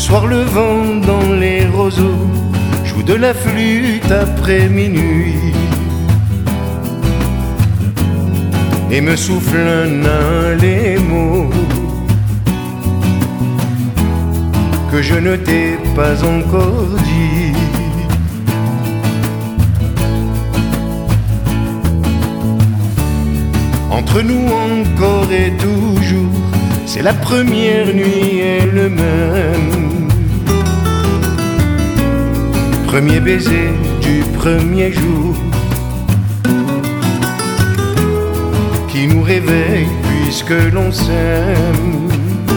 soir le vent dans les roseaux joue de la flûte après minuit et me souffle un les mots que je ne t'ai pas encore dit. Entre nous encore et toujours, c'est la première nuit elle-même. Premier baiser du premier jour qui nous réveille puisque l'on s'aime.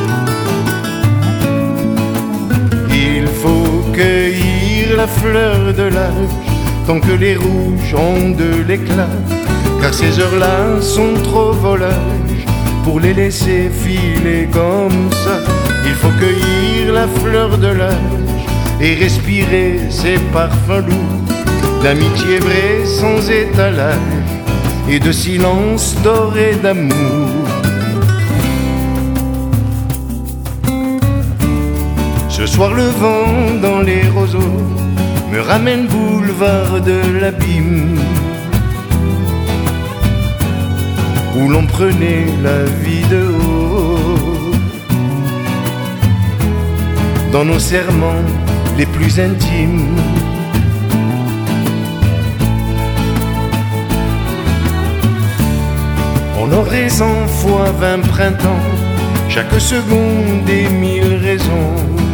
Il faut cueillir la fleur de l'âge tant que les rouges ont de l'éclat, car ces heures-là sont trop volages pour les laisser filer comme ça. Il faut cueillir la fleur de l'âge et respirer ses parfums lourds d'amitié vraie sans étalage et de silence doré d'amour. Ce soir le vent dans les roseaux me ramène boulevard de l'abîme, où l'on prenait la vie de haut. Dans nos serments les plus intimes, on aurait 100 fois 20 printemps, chaque seconde des 1000 raisons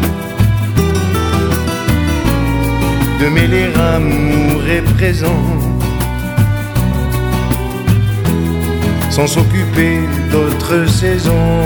de mêler amour et présent, sans s'occuper d'autres saisons.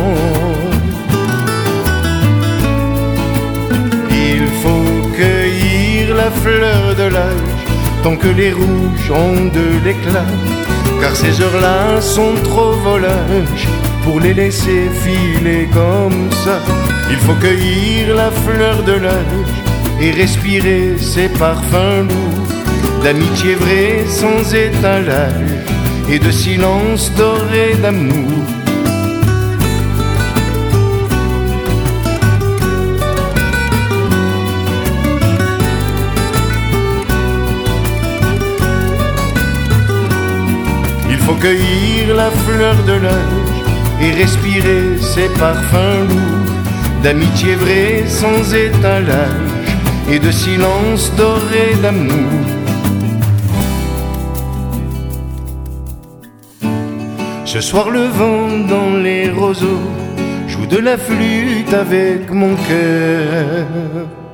Il faut cueillir la fleur de l'âge tant que les rouges ont de l'éclat, car ces heures-là sont trop volages pour les laisser filer comme ça. Il faut cueillir la fleur de l'âge et respirer ses parfums lourds d'amitié vraie sans étalage et de silence doré d'amour. Il faut cueillir la fleur de l'âge et respirer ses parfums lourds d'amitié vraie sans étalage et de silence doré d'amour. Ce soir le vent dans les roseaux joue de la flûte avec mon cœur.